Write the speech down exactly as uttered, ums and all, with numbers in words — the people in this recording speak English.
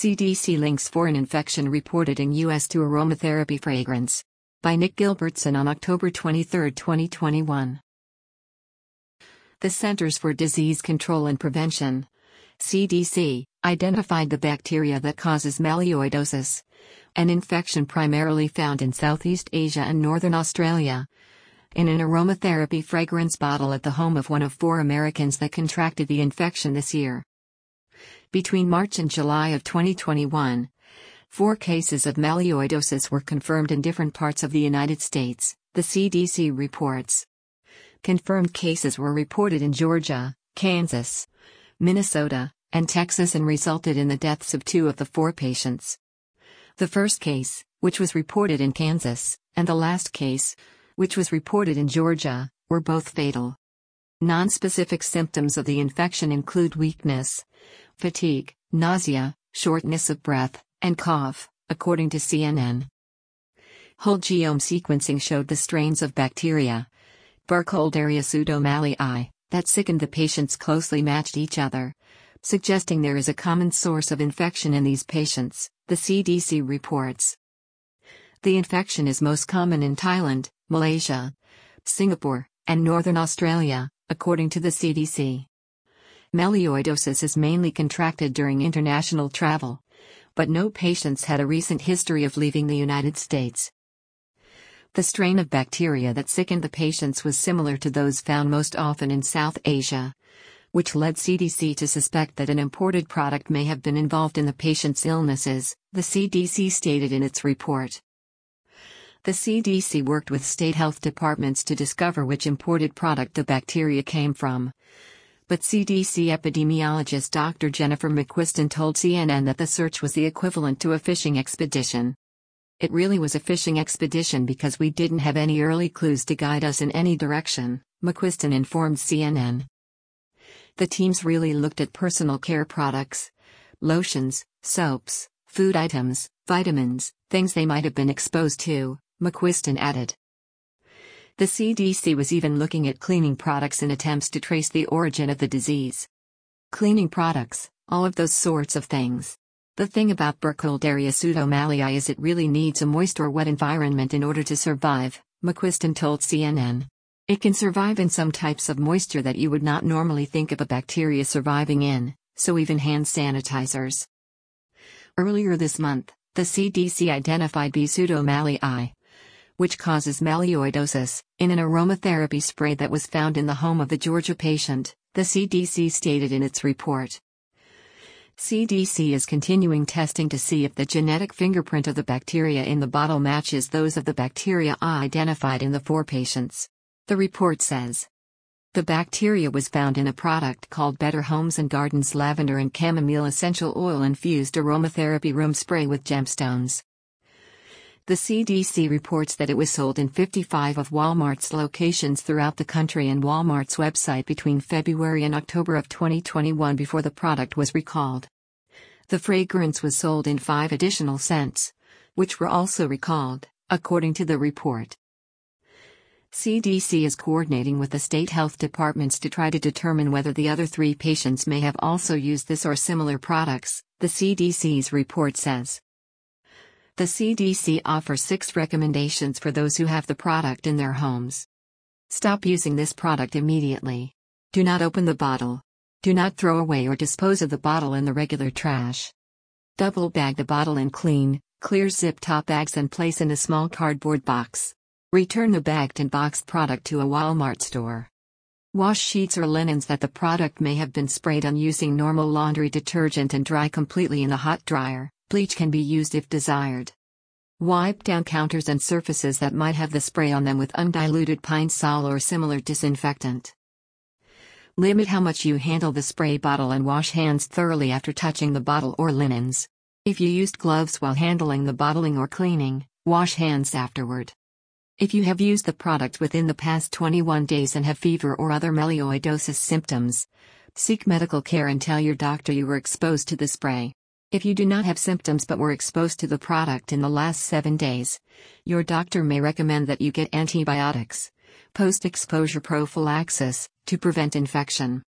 C D C links foreign infection reported in U S to aromatherapy fragrance. By Nick Gilbertson on October twenty-third, twenty twenty-one. The Centers for Disease Control and Prevention, C D C, identified the bacteria that causes melioidosis, an infection primarily found in Southeast Asia and Northern Australia, in an aromatherapy fragrance bottle at the home of one of four Americans that contracted the infection this year. Between March and July of twenty twenty-one, four cases of melioidosis were confirmed in different parts of the United States, the C D C reports. Confirmed cases were reported in Georgia, Kansas, Minnesota, and Texas and resulted in the deaths of two of the four patients. The first case, which was reported in Kansas, and the last case, which was reported in Georgia, were both fatal. Nonspecific symptoms of the infection include weakness, fatigue, nausea, shortness of breath, and cough, according to C N N. Whole genome sequencing showed the strains of bacteria, Burkholderia pseudomallei, that sickened the patients closely matched each other, suggesting there is a common source of infection in these patients, the C D C reports. The infection is most common in Thailand, Malaysia, Singapore, and Northern Australia, according to the C D C. Melioidosis is mainly contracted during international travel, but no patients had a recent history of leaving the United States. The strain of bacteria that sickened the patients was similar to those found most often in South Asia, which led C D C to suspect that an imported product may have been involved in the patient's illnesses, the C D C stated in its report. The C D C worked with state health departments to discover which imported product the bacteria came from. But C D C epidemiologist Doctor Jennifer McQuiston told C N N that the search was the equivalent to a fishing expedition. It really was a fishing expedition because we didn't have any early clues to guide us in any direction, McQuiston informed C N N. The teams really looked at personal care products, lotions, soaps, food items, vitamins, things they might have been exposed to, McQuiston added. The C D C was even looking at cleaning products in attempts to trace the origin of the disease. Cleaning products, all of those sorts of things. The thing about Burkholderia pseudomallei is it really needs a moist or wet environment in order to survive, McQuiston told C N N. It can survive in some types of moisture that you would not normally think of a bacteria surviving in, so even hand sanitizers. Earlier this month, the C D C identified B. pseudomallei, which causes melioidosis, in an aromatherapy spray that was found in the home of the Georgia patient, the C D C stated in its report. C D C is continuing testing to see if the genetic fingerprint of the bacteria in the bottle matches those of the bacteria identified in the four patients. The report says. The bacteria was found in a product called Better Homes and Gardens Lavender and Chamomile Essential Oil Infused Aromatherapy Room Spray with Gemstones. The C D C reports that it was sold in fifty-five of Walmart's locations throughout the country and Walmart's website between February and October of twenty twenty-one before the product was recalled. The fragrance was sold in five additional scents, which were also recalled, according to the report. C D C is coordinating with the state health departments to try to determine whether the other three patients may have also used this or similar products, the C D C's report says. The C D C offers six recommendations for those who have the product in their homes. Stop using this product immediately. Do not open the bottle. Do not throw away or dispose of the bottle in the regular trash. Double bag the bottle in clean, clear zip-top bags and place in a small cardboard box. Return the bagged and boxed product to a Walmart store. Wash sheets or linens that the product may have been sprayed on using normal laundry detergent and dry completely in a hot dryer. Bleach can be used if desired. Wipe down counters and surfaces that might have the spray on them with undiluted Pine Sol or similar disinfectant. Limit how much you handle the spray bottle and wash hands thoroughly after touching the bottle or linens. If you used gloves while handling the bottling or cleaning, wash hands afterward. If you have used the product within the past twenty-one days and have fever or other melioidosis symptoms, seek medical care and tell your doctor you were exposed to the spray. If you do not have symptoms but were exposed to the product in the last seven days, your doctor may recommend that you get antibiotics, post-exposure prophylaxis, to prevent infection.